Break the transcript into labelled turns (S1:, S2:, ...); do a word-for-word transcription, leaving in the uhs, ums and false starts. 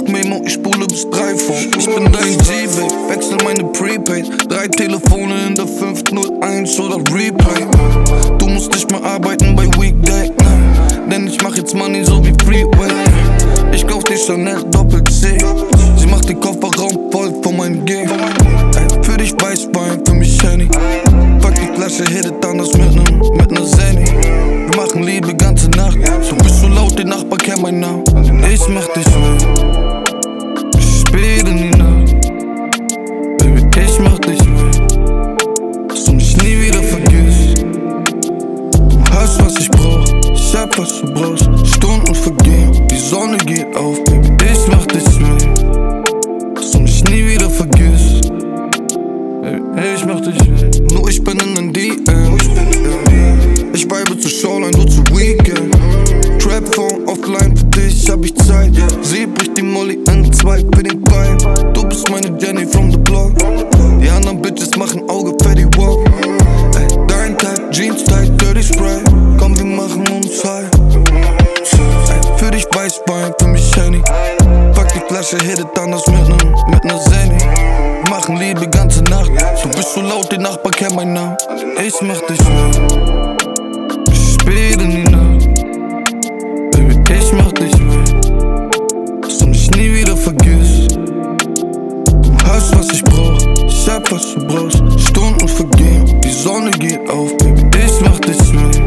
S1: Memo, ich spule bis drei vor. Ich bin dein G-Babe, wechsel meine Prepaid. Drei Telefone in der fünf null eins oder Replay. Du musst nicht mehr arbeiten bei Weekday, ne? Denn ich mach jetzt Money so wie Freeway. Ich kauf die Chanel Doppel-C. Sie macht den Kofferraum voll von meinem Game. Ey, für dich Weißwein, für mich Henny. Pack die Flasche, hit it anders mit nem, mit ner Zenny. Wir machen Liebe ganze Nacht. Du bist so laut, die Nachbar kennt meinen Namen. Ich mach dich wild, ich spiele in die Nacht. Baby, ich mach dich wild, dass du mich nie wieder vergisst. Du hast, was ich brauch, ich hab, was du brauchst. Stunden vergehen, die Sonne geht auf. Baby, ich mach dich wild, dass du mich nie wieder vergisst. Baby, ich mach dich wild, nur ich bin in den D M. Ich vibe zu Showline, du zu Weekend. Trap-Phone offline, für dich hab ich Zeit. Sie bricht die Molly in zwei für den Vibe. Du bist meine Jenny from the block. Die anderen Bitches machen Auge für die Walk. Ey, dein Type, Jeans tight, dirty Spray. Komm, wir machen uns high. Ey, für dich Weißwein, für mich Henny. Pack die Flasche, hit it anders mit nem, mit ner Zenny. Wir machen Liebe ganze Nacht. Du bist so laut, die Nachbar kennt meinen Namen. Ich mach dich wild, spät in die Nacht. Baby, ich mach dich wild, dass du mich nie wieder vergisst. Du hast, was ich brauch, ich hab, was du brauchst. Stunden vergehen, die Sonne geht auf. Baby, ich mach dich wild.